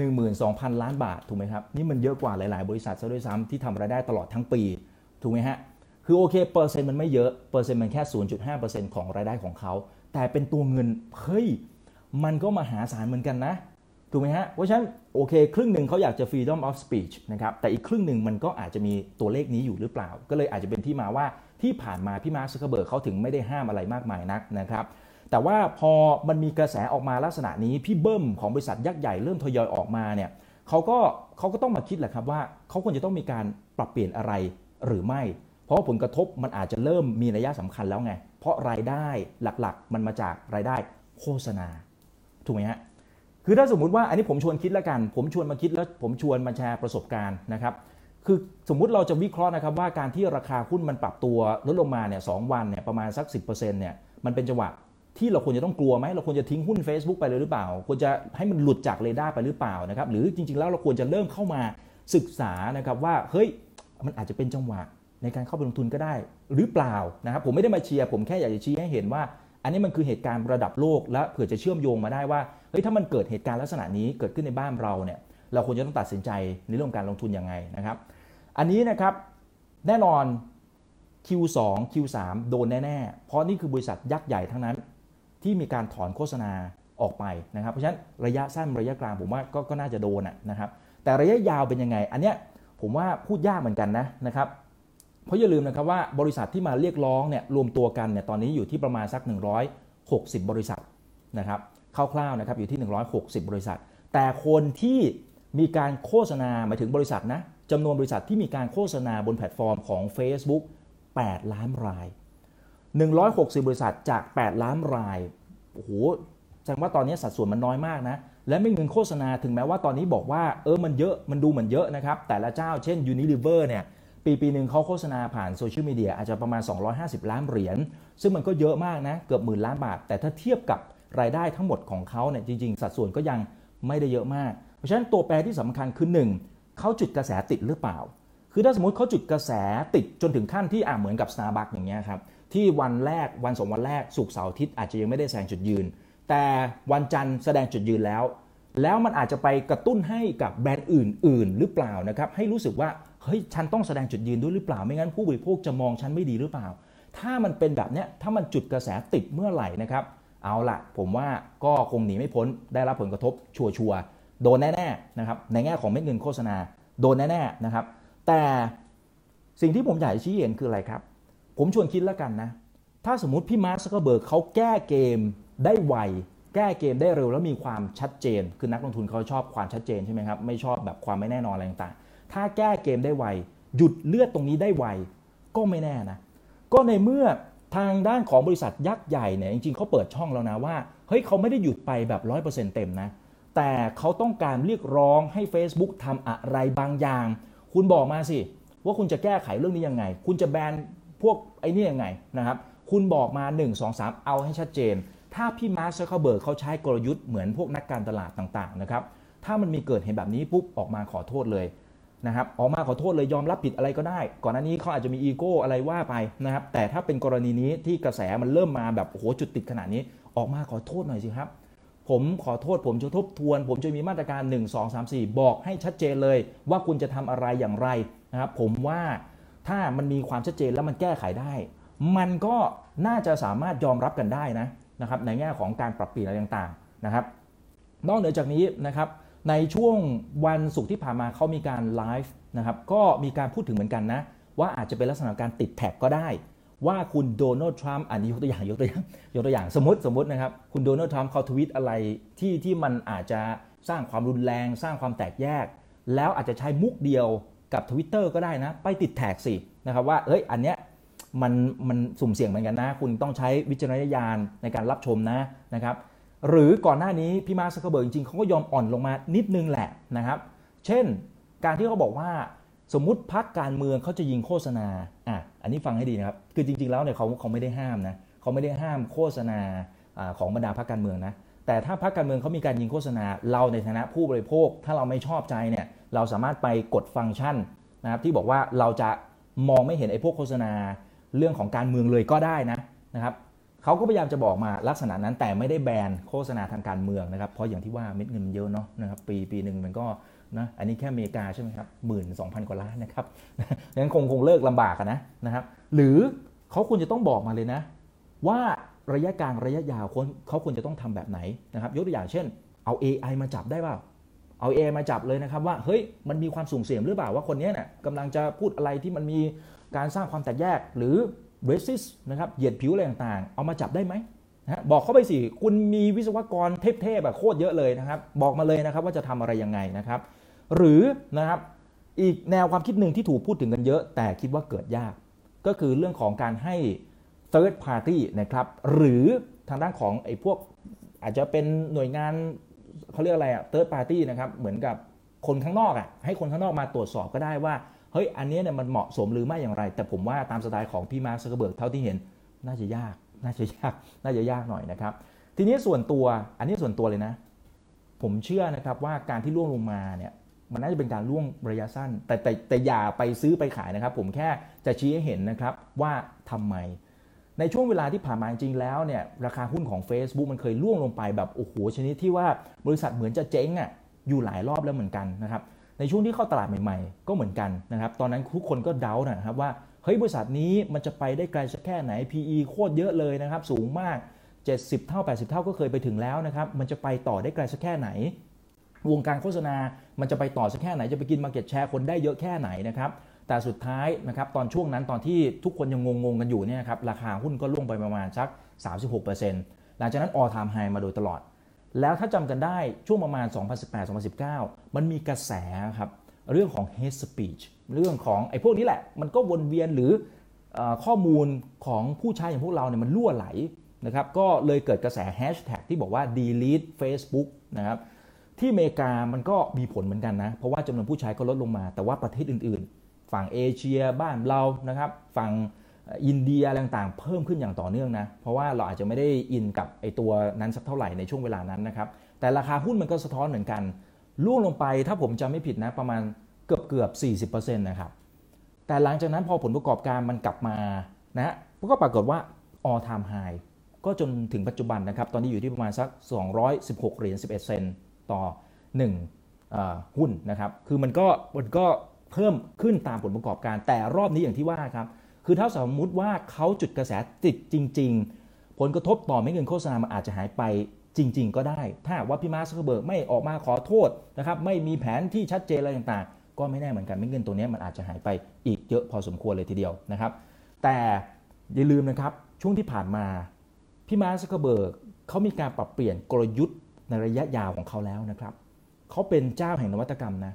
12,000 ล้านบาทถูกไหมครับนี่มันเยอะกว่าหลายๆบริษัทซะด้วยซ้ำที่ทำรายได้ตลอดทั้งปีถูกไหมฮะคือโอเคเปอร์เซ็นต์มันไม่เยอะเปอร์เซ็นต์มันแค่ 0.5% ของรายได้ของเขาแต่เป็นตัวเงินเฮ้ยมันก็มหาศาลเหมือนกันนะถูกไหมฮะเพราะฉะนั้นโอเคครึ่งหนึ่งเขาอยากจะ freedom of speech นะครับแต่อีกครึ่งหนึ่งมันก็อาจจะมีตัวเลขนี้อยู่หรือเปล่าก็เลยอาจจะเป็นที่มาว่าที่ผ่านมาพี่มาร์ค ซักเคอร์เบิร์กเขาถึงไม่ได้ห้ามอะไรมากมายนักนะครับแต่ว่าพอมันมีกระแสออกมาลักษณะนี้พี่เบิ้มของบริษัทยักษ์ใหญ่เริ่มทยอยออกมาเนี่ยเขาก็ต้องมาคิดแหละครับว่าเขาควรจะต้องมีการปรับเปลี่ยนอะไรหรือไม่เพราะผลกระทบมันอาจจะเริ่มมีนัยสำคัญแล้วไงเพราะรายได้หลักๆมันมาจากรายได้โฆษณาถูกไหมฮะคือถ้าสมมุติว่าอันนี้ผมชวนคิดแล้วกันผมชวนมาคิดแล้วผมชวนมาแชร์ประสบการณ์นะครับคือสมมุติเราจะวิเคราะห์นะครับว่าการที่ราคาหุ้นมันปรับตัวลดลงมาเนี่ย2 วันเนี่ยประมาณสัก 10% เนี่ยมันเป็นจังหวะที่เราควรจะต้องกลัวไหมเราควรจะทิ้งหุ้น Facebook ไปเลยหรือเปล่าควรจะให้มันหลุดจากเรดาร์ไปหรือเปล่านะครับหรือจริงๆแล้วเราควรจะเริ่มเข้ามาศึกษานะครับว่าเฮ้ยมันอาจจะเป็นจังหวะในการเข้าไปลงทุนก็ได้หรือเปล่านะครับผมไม่ได้มาเชียร์ผมแค่อยากจะชี้ให้เห็นว่าอันนี้มันคือเหตุการณ์ระดับโลกและเผื่อจะเชื่อมโยงมาได้ว่าเฮ้ยถ้ามันเกิดเหตุการณ์ลักษณะนี้เกิดขึ้นในบ้านเราเนี่ยเราควรจะต้องตัดสินใจในเรื่องการลงทุนยังไงนะครับอันนี้นะครับแน่นอน Q2 Q3 โดนแน่ๆเพราะนี่คือบริษัทยักษ์ใหญ่ทั้งนั้นที่มีการถอนโฆษณาออกไปนะครับเพราะฉะนั้นระยะสั้นระยะกลางผมว่าก็น่าจะโดนนะครับแต่ระยะยาวเป็นยังไงอันเนี้ยผมว่าพูดยากเหมือนกันนะครับเพราะอย่าลืมนะครับว่าบริษัทที่มาเรียกร้องเนี่ยรวมตัวกันเนี่ยตอนนี้อยู่ที่ประมาณสัก160บริษัทนะครับคร่าวๆนะครับอยู่ที่160บริษัทแต่คนที่มีการโฆษณาหมายถึงบริษัทนะจำนวนบริษัทที่มีการโฆษณาบนแพลตฟอร์มของ Facebook 8 ล้านราย160บริษัทจาก8ล้านรายโอ้โหแสดงว่าตอนนี้สัดส่วนมันน้อยมากนะและไม่เงินโฆษณาถึงแม้ว่าตอนนี้บอกว่ามันเยอะมันดูเหมือนเยอะนะครับแต่ละเจ้าเช่น Unilever เนี่ยปีนึงเขาโฆษณาผ่านโซเชียลมีเดียอาจจะประมาณ250ล้านเหรียญซึ่งมันก็เยอะมากนะเกือบ10,000 ล้านบาทแต่ถ้าเทียบกับรายได้ทั้งหมดของเขาเนี่ยจริงๆสัดส่วนก็ยังไม่ได้เยอะมากเพราะฉะนั้นตัวแปรที่สำคัญคือ1เขาจุดกระแสติดหรือเปล่าคือถ้าสมมติเขาจุดกระแสติดจนถึงขั้นที่เหมือนกับ Starbucks อย่างเงี้ยครับที่วันแรกวัน2วันแรกศุกร์เสาร์อาทิตย์อาจจะยังไม่ได้แสดงจุดยืนแต่วันจันทร์แสดงจุดยืนแล้วมันอาจจะไปกระตุ้นให้กับแบรนด์อื่นๆหรือเปล่านะครับให้รู้สึกว่าเฮ้ยฉันต้องแสดงจุดยืนด้วยหรือเปล่าไม่งั้นผู้บริโภคจะมองฉันไม่ดีหรือเปล่าถ้ามันเป็นแบบเนี้ยถ้ามันจุดกระแสติดเมื่อไหร่นะครับเอาล่ะผมว่าก็คงหนีไม่พ้นได้รับผลกระทบชัวร์โดนแน่ๆนะครับในแง่ของเม็ดเงินโฆษณาโดนแน่ๆนะครับแต่สิ่งที่ผมอยากชี้เห็นคืออะไรครับผมชวนคิดแล้วกันนะถ้าสมมุติพี่มาร์ค ซักเคอร์เบิร์กเขาแก้เกมได้ไวแก้เกมได้เร็วแล้วมีความชัดเจนคือนักลงทุนเขาชอบความชัดเจนใช่ไหมครับไม่ชอบแบบความไม่แน่นอนอะไรต่างๆถ้าแก้เกมได้ไวหยุดเลือดตรงนี้ได้ไวก็ไม่แน่นะก็ในเมื่อทางด้านของบริษัทยักษ์ใหญ่เนี่ยจริงๆเขาเปิดช่องแล้วนะว่าเฮ้ยเขาไม่ได้หยุดไปแบบ 100% เต็มนะแต่เขาต้องการเรียกร้องให้ Facebook ทำอะไรบางอย่างคุณบอกมาสิว่าคุณจะแก้ไขเรื่องนี้ยังไงคุณจะแบนพวกไอ้นี่ยังไงนะครับคุณบอกมา1 2 3เอาให้ชัดเจนถ้าพี่มาร์ค ซักเคอร์เบิร์กเขาใช้กลยุทธ์เหมือนพวกนักการตลาดต่างๆนะครับถ้ามันมีเกิดเหตุแบบนี้ปุ๊บออกมาขอโทษเลยนะครับออกมาขอโทษเลยยอมรับผิดอะไรก็ได้ก่อนหน้านี้เขาอาจจะมีอีโก้อะไรว่าไปนะครับแต่ถ้าเป็นกรณีนี้ที่กระแสมันเริ่มมาแบบโอ้โหจุดติดขนาดนี้ออกมาขอโทษหน่อยสิครับผมขอโทษผมจะทบทวนผมจะมีมาตรการ1 2 3 4บอกให้ชัดเจนเลยว่าคุณจะทำอะไรอย่างไรนะครับผมว่าถ้ามันมีความชัดเจนแล้วมันแก้ไขได้มันก็น่าจะสามารถยอมรับกันได้นะครับในแง่ของการปรับเปลี่ยนอะไรต่างๆนะครับนอกเหนือจากนี้นะครับในช่วงวันศุกร์ที่ผ่านมาเขามีการไลฟ์นะครับก็มีการพูดถึงเหมือนกันนะว่าอาจจะเป็นลักษณะการติดแท็กก็ได้ว่าคุณโดนัลด์ทรัมป์อันนี้ยกตัวอย่างสมมตินะครับคุณโดนัลด์ทรัมป์เขาทวีตอะไรที่มันอาจจะสร้างความรุนแรงสร้างความแตกแยกแล้วอาจจะใช้มุกเดียวกับ Twitter ก็ได้นะไปติดแท็กสินะครับว่าเอ้ยอันเนี้ยมันสุ่มเสี่ยงเหมือนกันนะคุณต้องใช้วิจารณญาณในการรับชมนะครับหรือก่อนหน้านี้พี่มาร์ค ซักเคอร์เบิร์กจริงๆเขาก็ยอมอ่อนลงมานิดนึงแหละนะครับเช่นการที่เขาบอกว่าสมมุติพรรคการเมืองเขาจะยิงโฆษณาอันนี้ฟังให้ดีนะครับคือจริงๆแล้วเนี่ยเขาไม่ได้ห้ามนะเขาไม่ได้ห้ามโฆษณาของบรรดาพรรคการเมืองนะแต่ถ้าพรรคการเมืองเขามีการยิงโฆษณาเราในฐานะผู้บริโภคถ้าเราไม่ชอบใจเนี่ยเราสามารถไปกดฟังก์ชันนะครับที่บอกว่าเราจะมองไม่เห็นไอ้พวกโฆษณาเรื่องของการเมืองเลยก็ได้นะครับเขาก็พยายามจะบอกมาลักษณะนั้นแต่ไม่ได้แบนโฆษณาทางการเมืองนะครับเพราะอย่างที่ว่าเม็ดเงินมันเยอะเนาะนะครับปีนึงมันก็นะอันนี้แค่อเมริกาใช่ไหมครับ12,000 กว่าล้านนะครับงั้นคงเลิกลำบากนะครับหรือเขาควรจะต้องบอกมาเลยนะว่าระยะกลางระยะยาวเขาควรจะต้องทำแบบไหนนะครับยกตัวอย่างเช่นเอา AI มาจับได้เปล่าเอา AI มาจับเลยนะครับว่าเฮ้ยมันมีความสุ่มเสี่ยงหรือเปล่าว่าคนนี้เนี่ยกำลังจะพูดอะไรที่มันมีการสร้างความแตกแยกหรือ racist นะครับเหยียดผิวอะไรต่างๆเอามาจับได้ไหมนะบอกเข้าไปสิคุณมีวิศวกรเทพๆแบบโคตรเยอะเลยนะครับบอกมาเลยนะครับว่าจะทำอะไรยังไงนะครับหรือนะครับอีกแนวความคิดหนึ่งที่ถูกพูดถึงกันเยอะแต่คิดว่าเกิดยากก็คือเรื่องของการให้ third party นะครับหรือทางด้านของไอ้พวกอาจจะเป็นหน่วยงานเขาเรียกอะไรthird party นะครับเหมือนกับคนข้างนอกให้คนข้างนอกมาตรวจสอบก็ได้ว่าเฮ้ยอันนี้เนี่ยมันเหมาะสมหรือไม่อย่างไรแต่ผมว่าตามสไตล์ของพี่มาร์ค ซักเคอร์เบิร์กเท่าที่เห็นน่าจะยากหน่อยนะครับทีนี้ส่วนตัวอันนี้ส่วนตัวเลยนะผมเชื่อนะครับว่าการที่ล่วงลงมาเนี่ยมันน่าจะเป็นการล่วงระยะสั้นแต่อย่าไปซื้อไปขายนะครับผมแค่จะชี้ให้เห็นนะครับว่าทำไมในช่วงเวลาที่ผ่านมาจริงแล้วเนี่ยราคาหุ้นของ Facebook มันเคยล่วงลงไปแบบโอ้โหชนิดที่ว่าบริษัทเหมือนจะเจ๊งอยู่หลายรอบแล้วเหมือนกันนะครับในช่วงที่เข้าตลาดใหม่ๆก็เหมือนกันนะครับตอนนั้นทุกคนก็เดานะครับว่าเฮ้ยบริษัทนี้มันจะไปได้ไกลสักแค่ไหน PE โคตรเยอะเลยนะครับสูงมาก70 เท่า80 เท่าก็เคยไปถึงแล้วนะครับมันจะไปต่อได้ไกลสักแค่ไหนวงการโฆษณามันจะไปต่อสักแค่ไหนจะไปกิน market share คนได้เยอะแค่ไหนนะครับแต่สุดท้ายนะครับตอนช่วงนั้นตอนที่ทุกคนยังงงกันอยู่เนี่ยครับราคาหุ้นก็ล่วงไปประมาณสัก 36% หลังจากนั้น all time high มาโดยตลอดแล้วถ้าจำกันได้ช่วงประมาณ 2018-2019 มันมีกระแสครับเรื่องของ hate speech เรื่องของไอ้พวกนี้แหละมันก็วนเวียนหรือข้อมูลของผู้ใช้อย่างพวกเราเนี่ยมันรั่วไหลนะครับก็เลยเกิดกระแสแฮชแท็กที่บอกว่า delete Facebook นะครับที่อเมริกามันก็มีผลเหมือนกันนะเพราะว่าจำนวนผู้ใช้ก็ลดลงมาแต่ว่าประเทศอื่นๆฝั่งเอเชียบ้านเรานะครับฝั่งอินเดียอะไรต่างๆเพิ่มขึ้นอย่างต่อเนื่องนะเพราะว่าเราอาจจะไม่ได้อินกับไอ้ตัวนั้นสักเท่าไหร่ในช่วงเวลานั้นนะครับแต่ราคาหุ้นมันก็สะท้อนเหมือนกันล่วงลงไปถ้าผมจำไม่ผิดนะประมาณเกือบ 40% นะครับแต่หลังจากนั้นพอผลประกอบการมันกลับมานะก็ปรากฏว่า all time high ก็จนถึงปัจจุบันนะครับตอนนี้อยู่ที่ประมาณสัก216 เหรียญ 11 เซนต์ต่อ1หุ้นนะครับคือมันก็เพิ่มขึ้นตามผลประกอบการแต่รอบนี้อย่างที่ว่าครับคือถ้าสมมุติว่าเขาจุดกระแสติดจริงๆผลกระทบต่อเม็ดเงินโฆษณามันอาจจะหายไปจริงๆก็ได้ถ้าว่าพี่มาร์ค ซักเคอร์เบิร์กไม่ออกมาขอโทษนะครับไม่มีแผนที่ชัดเจนอะไรต่างๆก็ไม่แน่เหมือนกันเม็ดเงินตัวนี้มันอาจจะหายไปอีกเยอะพอสมควรเลยทีเดียวนะครับแต่อย่าลืมนะครับช่วงที่ผ่านมาพี่มาร์ค ซักเคอร์เบิร์กเขามีการปรับเปลี่ยนกลยุทธ์ในระยะยาวของเขาแล้วนะครับเขาเป็นเจ้าแห่งนวัตกรรมนะ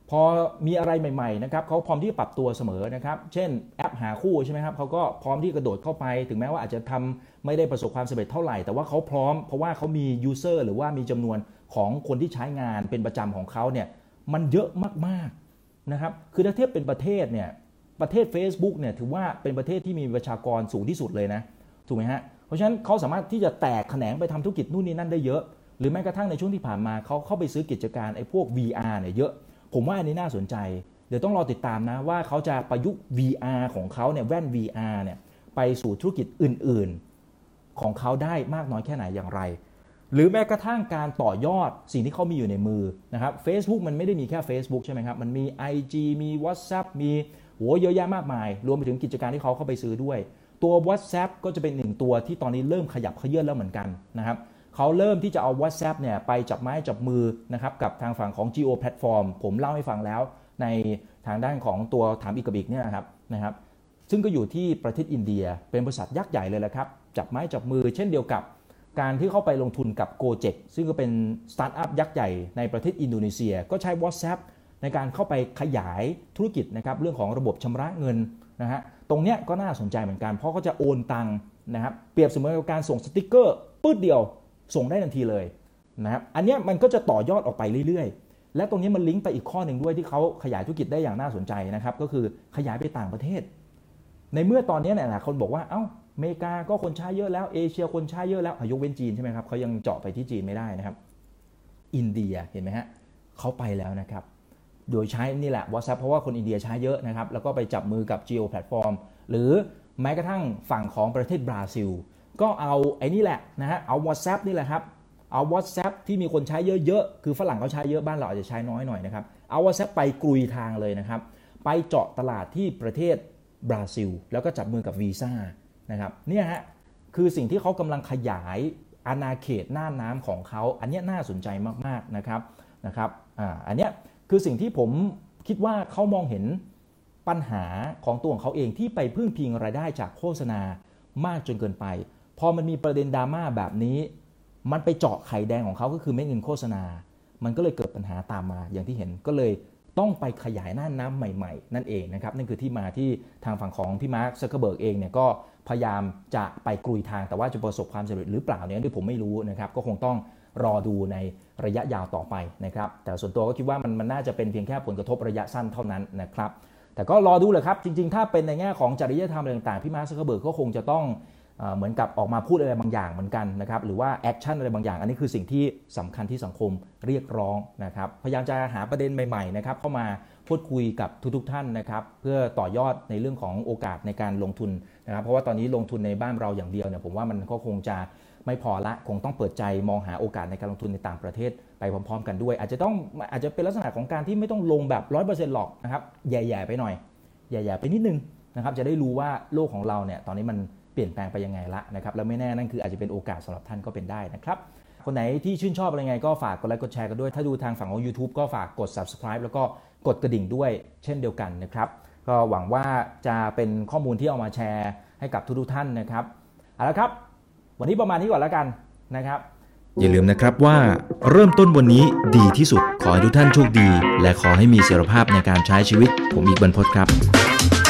พอมีอะไรใหม่ๆนะครับเขาพร้อมที่จะปรับตัวเสมอนะครับเช่นแอปหาคู่ใช่ไหมครับเขาก็พร้อมที่กระโดดเข้าไปถึงแม้ว่าอาจจะทำไม่ได้ประสบความสำเร็จเท่าไหร่แต่ว่าเขาพร้อมเพราะว่าเขามียูเซอร์หรือว่ามีจำนวนของคนที่ใช้งานเป็นประจำของเขาเนี่ยมันเยอะมากๆนะครับคือถ้าเทียบเป็นประเทศเนี่ยประเทศ Facebook เนี่ยถือว่าเป็นประเทศที่มีประชากรสูงที่สุดเลยนะถูกไหมฮะเพราะฉะนั้นเขาสามารถที่จะแตกแขนงไปทำธุรกิจนู่นนี่นั่นได้เยอะหรือแม้กระทั่งในช่วงที่ผ่านมาเขาเข้าไปซื้อกิจการไอ้พวก VR เนี่ยเยอะผมว่าอันนี้น่าสนใจเดี๋ยวต้องรอติดตามนะว่าเขาจะประยุกต์ VR ของเขาเนี่ยแว่น VR เนี่ยไปสู่ธุรกิจอื่นๆของเขาได้มากน้อยแค่ไหนอย่างไรหรือแม้กระทั่งการต่อยอดสิ่งที่เขามีอยู่ในมือนะครับ Facebook มันไม่ได้มีแค่ Facebook ใช่ไหมครับมันมี IG มี WhatsApp มีเยอะแยะมากมายรวมไปถึงกิจการที่เขาเข้าไปซื้อด้วยตัว WhatsApp ก็จะเป็นหนึ่งตัวที่ตอนนี้เริ่มขยับเขยื้อนแล้วเหมือนกันนะครับเขาเริ่มที่จะเอา WhatsApp เนี่ยไปจับไม้จับมือนะครับกับทางฝั่งของ Jio Platform ผมเล่าให้ฟังแล้วในทางด้านของตัวถามอีกกับอีกเนี่ยนะครับซึ่งก็อยู่ที่ประเทศอินเดียเป็นบริษัทยักษ์ใหญ่เลยแหละครับจับไม้จับมือเช่นเดียวกับการที่เข้าไปลงทุนกับ Gojek ซึ่งก็เป็นสตาร์ทอัพยักษ์ใหญ่ในประเทศอินโดนีเซียก็ใช้ WhatsApp ในการเข้าไปขยายธุรกิจนะครับเรื่องของระบบชำระเงินนะฮะตรงเนี้ยก็น่าสนใจเหมือนกันเพราะเขาจะโอนตังค์นะครับเปรียบเสมือนกับการส่งสติ๊กเกอร์ปื๊ดเดียวส่งได้ทันทีเลยนะครับอันนี้มันก็จะต่อยอดออกไปเรื่อยๆและตรงนี้มันลิงก์ไปอีกข้อหนึ่งด้วยที่เขาขยายธุรกิจได้อย่างน่าสนใจนะครับก็คือขยายไปต่างประเทศในเมื่อตอนนี้เนี่ยคนบอกว่าเอ้าอเมริกาก็คนใช้เยอะแล้วเอเชียคนใช้เยอะแล้วยกเว้นจีนใช่ไหมครับเขายังเจาะไปที่จีนไม่ได้นะครับอินเดียเห็นไหมฮะเขาไปแล้วนะครับโดยใช้นี่แหละ WhatsApp เพราะว่าคนอินเดียใช้เยอะนะครับแล้วก็ไปจับมือกับ Jio Platform หรือแม้กระทั่งฝั่งของประเทศบราซิลก็เอาไอ้นี่แหละนะฮะเอา WhatsApp นี่แหละครับเอา WhatsApp ที่มีคนใช้เยอะๆคือฝรั่งเขาใช้เยอะบ้านเราอาจจะใช้น้อยหน่อยนะครับเอา WhatsApp ไปกลุยทางเลยนะครับไปเจาะตลาดที่ประเทศบราซิลแล้วก็จับมือกับ Visa นะครับเนี่ยฮะคือสิ่งที่เขากำลังขยายอาณาเขตน่านน้ำของเขาอันนี้น่าสนใจมากๆนะครับอันนี้คือสิ่งที่ผมคิดว่าเขามองเห็นปัญหาของตัวของเขาเองที่ไปพึ่งพิงรายได้จากโฆษณามากจนเกินไปพอมันมีประเด็นดราม่าแบบนี้มันไปเจาะไข่แดงของเขาก็คือเม็ดเงินโฆษณามันก็เลยเกิดปัญหาตามมาอย่างที่เห็นก็เลยต้องไปขยายน่านน้ำใหม่ๆนั่นเองนะครับนั่นคือที่มาที่ทางฝั่งของพี่มาร์ค ซักเคอร์เบิร์กเองเนี่ยก็พยายามจะไปกลุยทางแต่ว่าจะประสบความสำเร็จหรือเปล่าเนี่ยผมไม่รู้นะครับก็คงต้องรอดูในระยะยาวต่อไปนะครับแต่ส่วนตัวก็คิดว่ามันน่าจะเป็นเพียงแค่ผลกระทบระยะสั้นเท่านั้นนะครับแต่ก็รอดูเลยครับจริงๆถ้าเป็นในแง่ของจริยธรรมอะไรต่างๆพี่มาร์ค ซักเคอร์เบิร์กก็คงจะต้องเหมือนกับออกมาพูดอะไรบางอย่างเหมือนกันนะครับหรือว่าแอคชั่นอะไรบางอย่างอันนี้คือสิ่งที่สำคัญที่สังคมเรียกร้องนะครับพยายามจะหาประเด็นใหม่ๆนะครับเข้ามาพูดคุยกับทุกๆท่านนะครับเพื่อต่อยอดในเรื่องของโอกาสในการลงทุนนะครับเพราะว่าตอนนี้ลงทุนในบ้านเราอย่างเดียวเนี่ยผมว่ามันก็คงจะไม่พอละคงต้องเปิดใจมองหาโอกาสในการลงทุนในต่างประเทศไปพร้อมๆกันด้วยอาจจะเป็นลักษณะของการที่ไม่ต้องลงแบบ 100% หรอกนะครับแย่ๆไปหน่อยแย่ๆไปนิดนึงนะครับจะได้รู้ว่าโลกของเราเนี่ยตอนนี้มันเปลี่ยนแปลงไปยังไงละนะครับแล้วไม่แน่นั่นคืออาจจะเป็นโอกาสสำหรับท่านก็เป็นได้นะครับคนไหนที่ชื่นชอบอะไรไงก็ฝากกดไลค์กดแชร์กันด้วยถ้าดูทางฝั่งของ YouTube ก็ฝากกด Subscribe แล้วก็กดกระดิ่งด้วยเช่นเดียวกันนะครับก็หวังว่าจะเป็นข้อมูลที่เอามาแชร์ให้กับทุกท่านนะครับเอาละครับวันนี้ประมาณนี้ก่อนแล้วกันนะครับอย่าลืมนะครับว่าเริ่มต้นวันนี้ดีที่สุดขอให้ทุกท่านโชคดีและขอให้มีเสถียรภาพในการใช้ชีวิตผมอีกบรรพตครับ